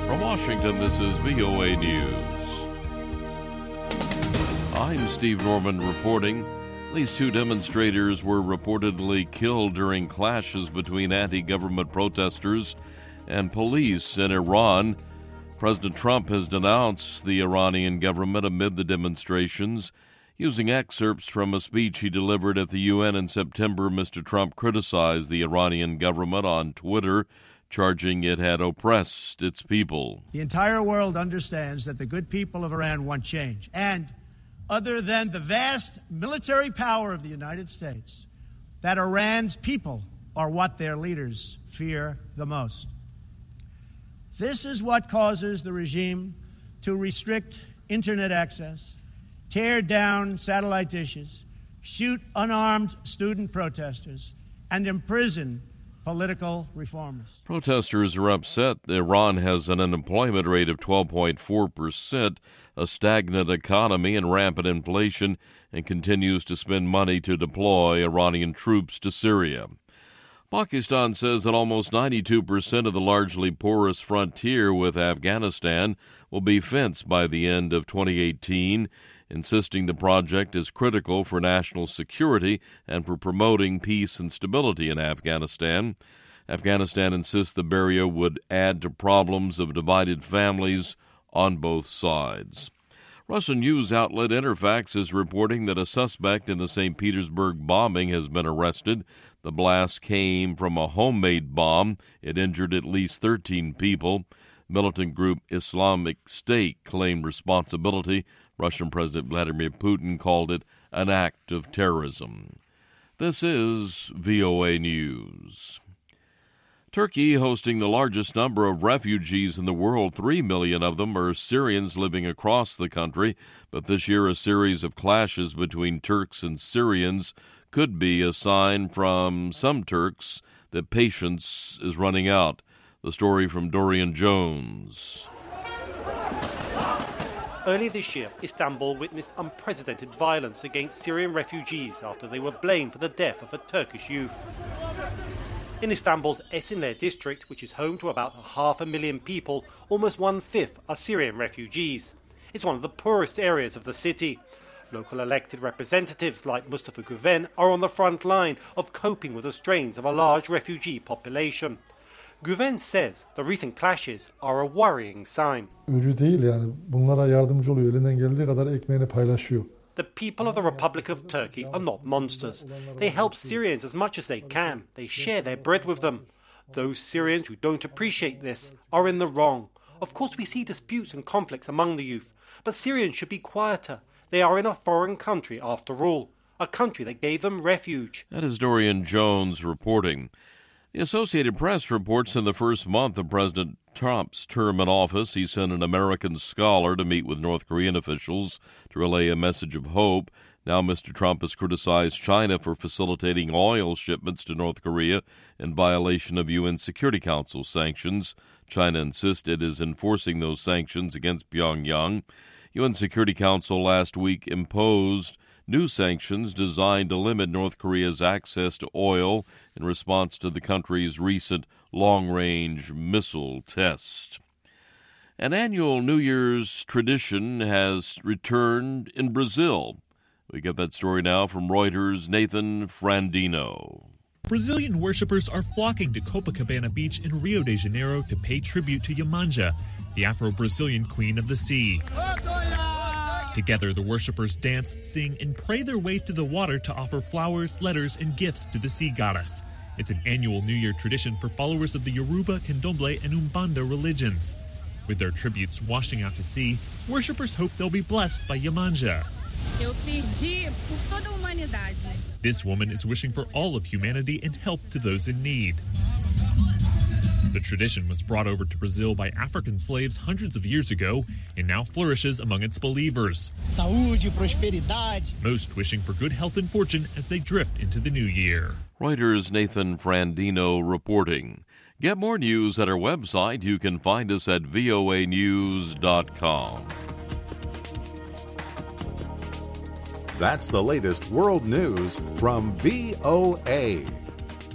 From Washington, this is VOA News. I'm Steve Norman reporting. At least 2 demonstrators were reportedly killed during clashes between anti-government protesters and police in Iran. President Trump has denounced the Iranian government amid the demonstrations. Using excerpts from a speech he delivered at the UN in September, Mr. Trump criticized the Iranian government on Twitter, charging it had oppressed its people. The entire world understands that the good people of Iran want change. And other than the vast military power of the United States, that Iran's people are what their leaders fear the most. This is what causes the regime to restrict internet access, tear down satellite dishes, shoot unarmed student protesters, and imprison political reformers. Protesters are upset that Iran has an unemployment rate of 12.4%, a stagnant economy and rampant inflation, and continues to spend money to deploy Iranian troops to Syria. Pakistan says that almost 92% of the largely porous frontier with Afghanistan will be fenced by the end of 2018, insisting the project is critical for national security and for promoting peace and stability in Afghanistan. Afghanistan insists the barrier would add to problems of divided families on both sides. Russian news outlet Interfax is reporting that a suspect in the St. Petersburg bombing has been arrested. The blast came from a homemade bomb. It injured at least 13 people. Militant group Islamic State claimed responsibility. Russian President Vladimir Putin called it an act of terrorism. This is VOA News. Turkey hosting the largest number of refugees in the world. 3 million of them are Syrians living across the country, but this year a series of clashes between Turks and Syrians could be a sign from some Turks that patience is running out. The story from Dorian Jones. Early this year, Istanbul witnessed unprecedented violence against Syrian refugees after they were blamed for the death of a Turkish youth. In Istanbul's Esenler district, which is home to about 500,000 people, almost 1/5 are Syrian refugees. It's one of the poorest areas of the city. Local elected representatives like Mustafa Güven are on the front line of coping with the strains of a large refugee population. Güven says the recent clashes are a worrying sign. Bunlara yardımcı oluyor. Elinden geldiği kadar ekmeğini paylaşıyor. The people of the Republic of Turkey are not monsters. They help Syrians as much as they can. They share their bread with them. Those Syrians who don't appreciate this are in the wrong. Of course, we see disputes and conflicts among the youth, but Syrians should be quieter. They are in a foreign country after all, a country that gave them refuge. That is Dorian Jones reporting. The Associated Press reports in the first month of President Trump's term in office, he sent an American scholar to meet with North Korean officials to relay a message of hope. Now Mr. Trump has criticized China for facilitating oil shipments to North Korea in violation of UN Security Council sanctions. China insists it is enforcing those sanctions against Pyongyang. UN Security Council last week imposed new sanctions designed to limit North Korea's access to oil in response to the country's recent long-range missile test. An annual New Year's tradition has returned in Brazil. We get that story now from Reuters' Nathan Frandino. Brazilian worshippers are flocking to Copacabana Beach in Rio de Janeiro to pay tribute to Iemanjá, the Afro-Brazilian queen of the sea. Together, the worshippers dance, sing, and pray their way to the water to offer flowers, letters, and gifts to the sea goddess. It's an annual New Year tradition for followers of the Yoruba, Candomblé, and Umbanda religions. With their tributes washing out to sea, worshippers hope they'll be blessed by Iemanjá. Eu pedi por toda a humanidade. This woman is wishing for all of humanity and help to those in need. The tradition was brought over to Brazil by African slaves hundreds of years ago and now flourishes among its believers. Saúde, prosperidade. Most wishing for good health and fortune as they drift into the new year. Reuters' Nathan Frandino reporting. Get more news at our website. You can find us at voanews.com. That's the latest world news from VOA.